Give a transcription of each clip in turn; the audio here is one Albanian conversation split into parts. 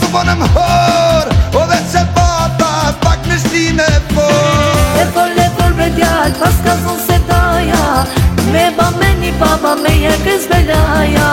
të bonëm hor, o dhe që bata pak në shtime for. E fol bre djall, pas ka zonë se daja, me ba me një baba me jekës belaja.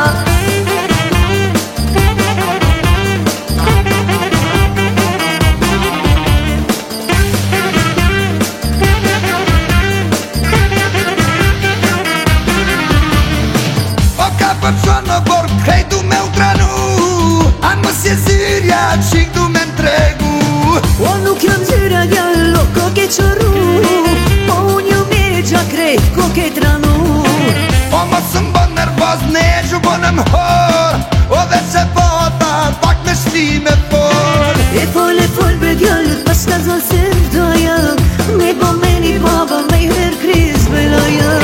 Për qonë në borë, hej du me u tranu, a mës je zyrja, qik du me n'tregu. O nuk jam zyrja djallo, ko ke qëru, po unë ju me gja krejt, ko ke tranu. O mës më bën nervoz, ne që bonëm hor, o dhe që bota pak me shtime for. E fol bre djallo, pas ka zonë se vdoja, me ba me një baba me her kriz belaja.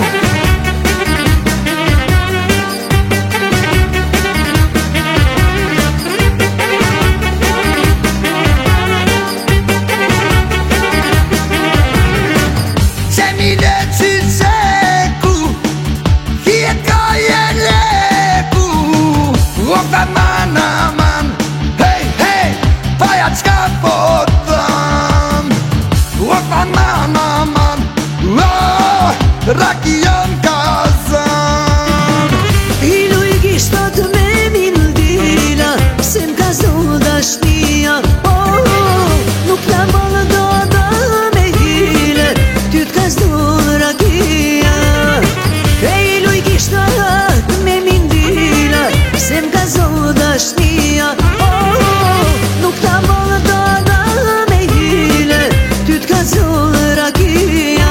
Rakion kazan Ilu I gishtat me mindila, se m'ka zonë dashnia. Nuk la malë dada me hile, ty t'ka zonë rakia. Ilu I gishtat me mindila, se m'ka zonë dashnia. Nuk la malë dada me hile, ty t'ka zonë rakia.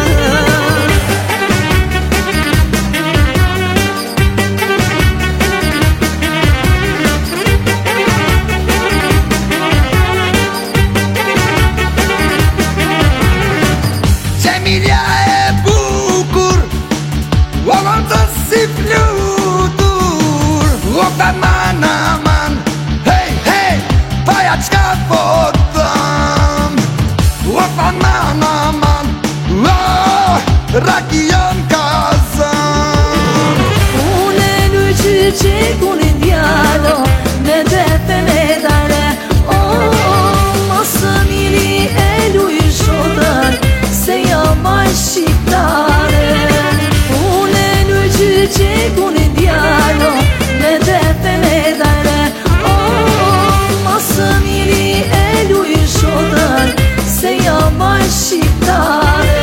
Emilia e bukur, o gënë të si flutur, o ka man aman, hej, hej, paja qka po thëm, o ka man aman, rakion kazan. Unë e në qyqik, unë I djallo, me defe me dare. Masë miri e luj shotar, se jam aj shqiptare. Unë e në qyqik, unë I djallo, me defe me dare. Masë miri e luj shotar, se jam aj shqiptare.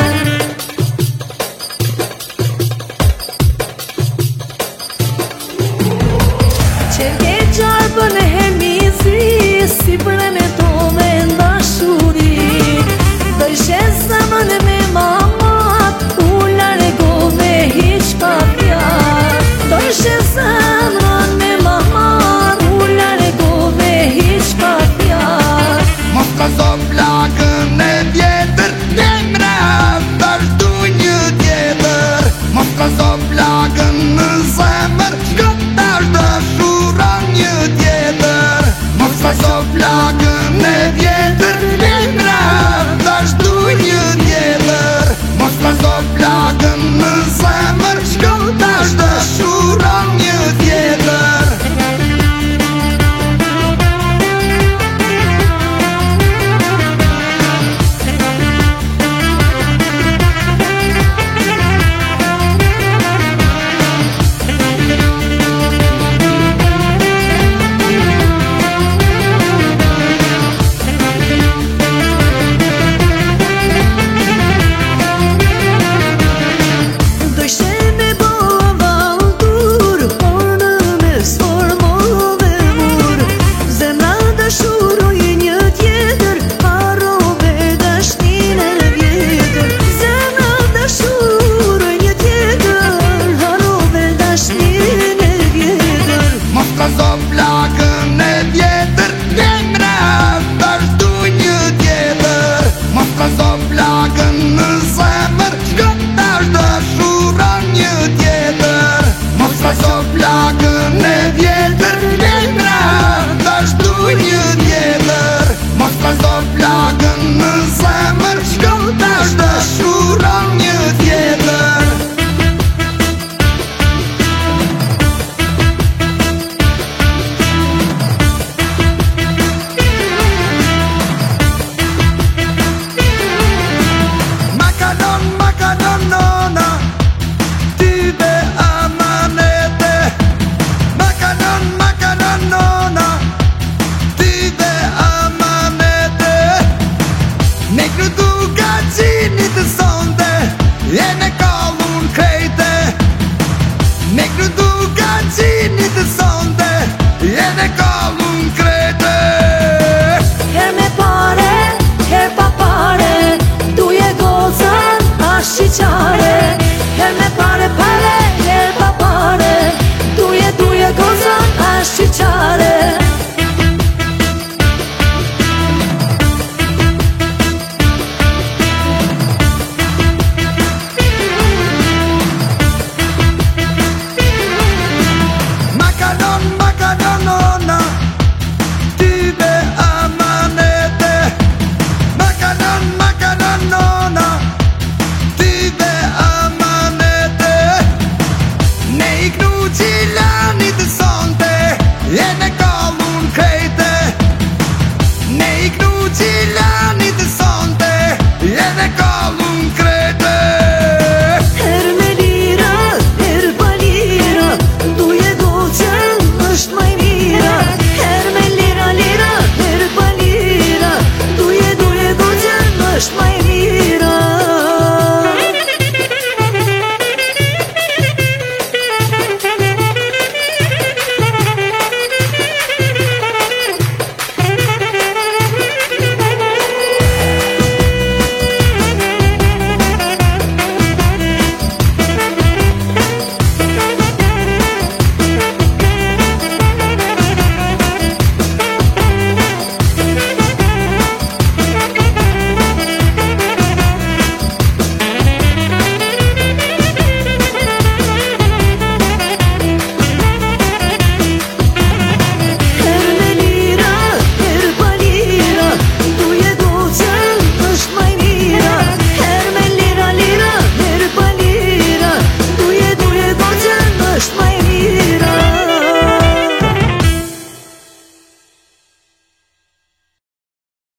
Qerke qarpën e hemizi, si preme to me ndashuri. Dojshe zemën me mamat, u largo me hiq pa fjar. Dojshe zemën me mamat, u largo me hiq pa fjar. Mos ka zon plakën e vjetër, ne mra vazhdu një tjetër. Mos ka zon plakën në zemër, shkëtash dëshuran një tjetër. Mos ka zon plakën e vjetër, ne mra vazhdu një tjetër. Mos ka zon plakën në zemër, shkëtash dëshuran